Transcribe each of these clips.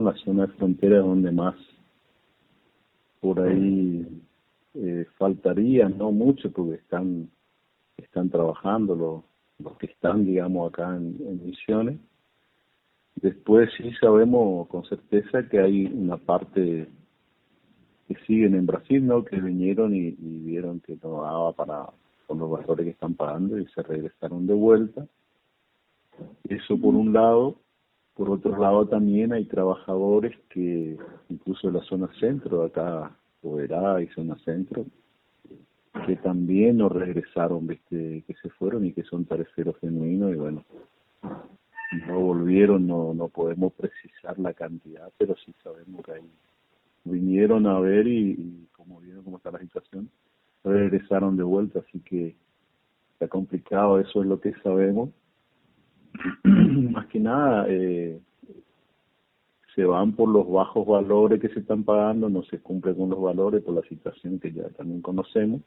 la zona de frontera es donde más por ahí faltaría, no mucho, porque están trabajando los que están, digamos, acá en Misiones. Después sí sabemos con certeza que hay una parte que siguen en Brasil, ¿no? Que vinieron y vieron que no daba con los valores que están pagando y se regresaron de vuelta. Eso por un lado. Por otro lado también hay trabajadores que, incluso de la zona centro, de acá, Oberá y zona centro, que también no regresaron, ¿viste? Que se fueron y que son terceros genuinos y bueno, no volvieron, no podemos precisar la cantidad, pero sí sabemos que ahí vinieron a ver y como vieron cómo está la situación, regresaron de vuelta, así que está complicado, eso es lo que sabemos. Más que nada, se van por los bajos valores que se están pagando, no se cumple con los valores por la situación que ya también conocemos.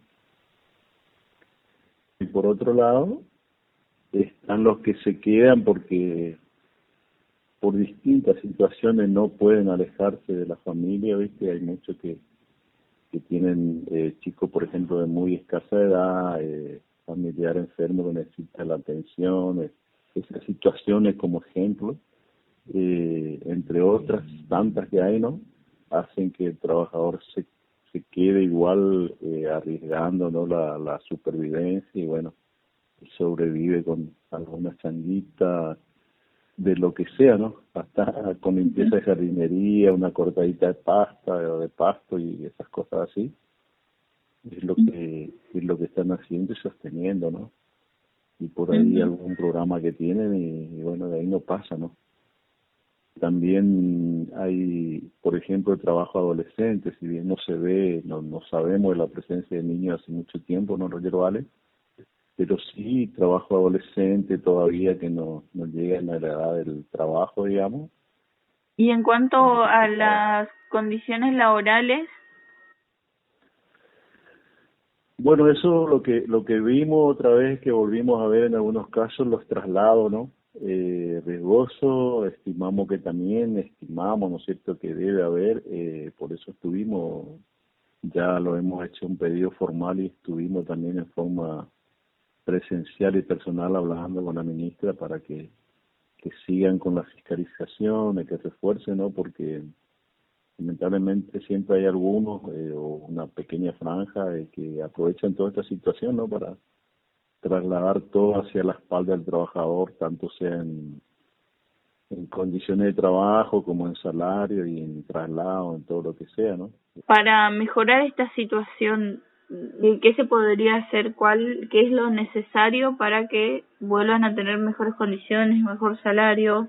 Y por otro lado, están los que se quedan porque por distintas situaciones no pueden alejarse de la familia, ¿viste? Hay muchos que tienen chicos, por ejemplo, de muy escasa edad, familiar enfermo que necesita la atención, esas situaciones como ejemplo, entre otras tantas que hay, ¿no? Hacen que el trabajador se quede igual arriesgando, ¿no? La supervivencia y bueno, sobrevive con alguna changuita de lo que sea, ¿no? Hasta con limpieza de jardinería, una cortadita de pasta o de pasto y esas cosas así. Es lo que están haciendo y sosteniendo, ¿no? Y por ahí algún programa que tienen y bueno, de ahí no pasa, ¿no? También hay, por ejemplo, el trabajo adolescente, si bien no se ve, no sabemos de la presencia de niños hace mucho tiempo, ¿no, Roger Vale? Pero sí trabajo adolescente todavía que no llega a la edad del trabajo, digamos. Y en cuanto a las condiciones laborales, Bueno, eso lo que vimos otra vez, que volvimos a ver en algunos casos los traslados, ¿no? Riesgoso, estimamos, ¿no es cierto?, que debe haber, por eso ya lo hemos hecho un pedido formal y estuvimos también en forma presencial y personal hablando con la ministra para que sigan con la fiscalización, que refuercen, ¿no? Porque lamentablemente siempre hay algunos o una pequeña franja que aprovechan toda esta situación, ¿no? Para trasladar todo hacia la espalda del trabajador, tanto sea en condiciones de trabajo como en salario y en traslado, en todo lo que sea, ¿no? para mejorar esta situación, ¿qué se podría hacer? ¿Qué es lo necesario para que vuelvan a tener mejores condiciones, mejor salario?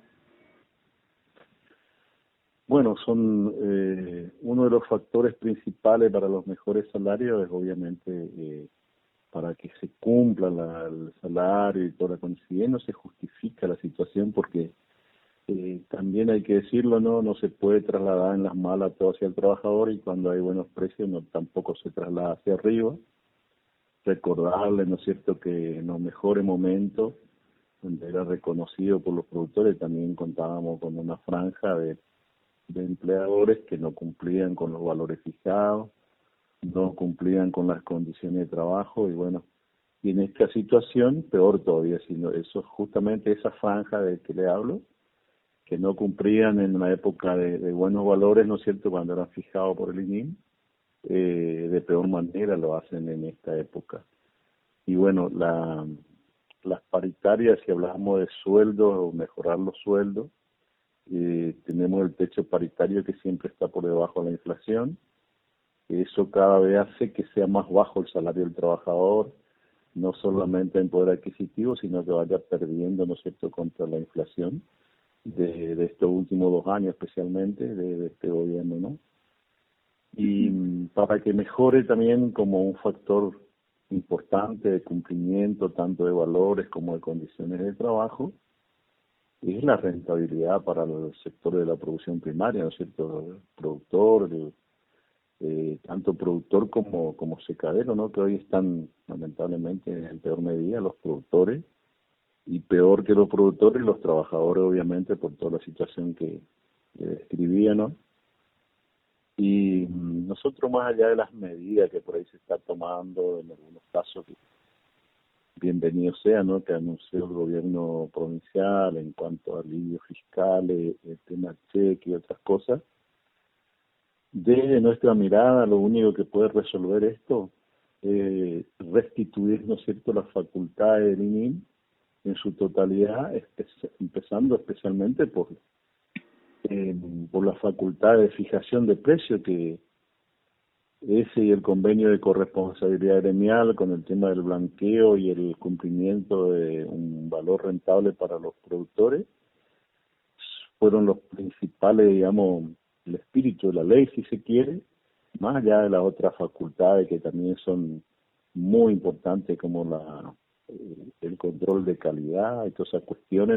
Bueno, son uno de los factores principales para los mejores salarios es obviamente para que se cumpla el salario y toda la condición. No se justifica la situación porque también hay que decirlo, no se puede trasladar en las malas todo hacia el trabajador y cuando hay buenos precios tampoco se traslada hacia arriba. Recordarle, ¿no es cierto?, que en los mejores momentos, donde era reconocido por los productores, también contábamos con una franja de empleadores que no cumplían con los valores fijados, no cumplían con las condiciones de trabajo y bueno, y en esta situación peor todavía, sino eso justamente esa franja de que le hablo, que no cumplían en una época de buenos valores, ¿no es cierto?, cuando eran fijados por el INIM, de peor manera lo hacen en esta época. Y bueno, las paritarias, si hablamos de sueldos o mejorar los sueldos, tenemos el techo paritario que siempre está por debajo de la inflación. Eso cada vez hace que sea más bajo el salario del trabajador, no solamente en poder adquisitivo, sino que vaya perdiendo, ¿no es cierto?, contra la inflación de estos últimos 2 años, especialmente de este gobierno, ¿no? Y para que mejore también como un factor importante de cumplimiento tanto de valores como de condiciones de trabajo, es la rentabilidad para el sector de la producción primaria, ¿no es cierto? El productor, tanto productor como secadero, ¿no? Que hoy están lamentablemente en peor medida los productores y peor que los productores los trabajadores, obviamente, por toda la situación que que describía, ¿no? Y nosotros, más allá de las medidas que por ahí se está tomando, en algunos casos, bienvenido sea, ¿no?, que anunció el gobierno provincial en cuanto a alivios fiscales, el tema cheque y otras cosas, desde nuestra mirada, lo único que puede resolver esto es restituir, ¿no es cierto?, las facultades del INIM en su totalidad, empezando especialmente por la facultad de fijación de precios, que ese y el convenio de corresponsabilidad gremial con el tema del blanqueo y el cumplimiento de un valor rentable para los productores fueron los principales, digamos, el espíritu de la ley, si se quiere, más allá de las otras facultades que también son muy importantes, como el control de calidad y todas esas cuestiones.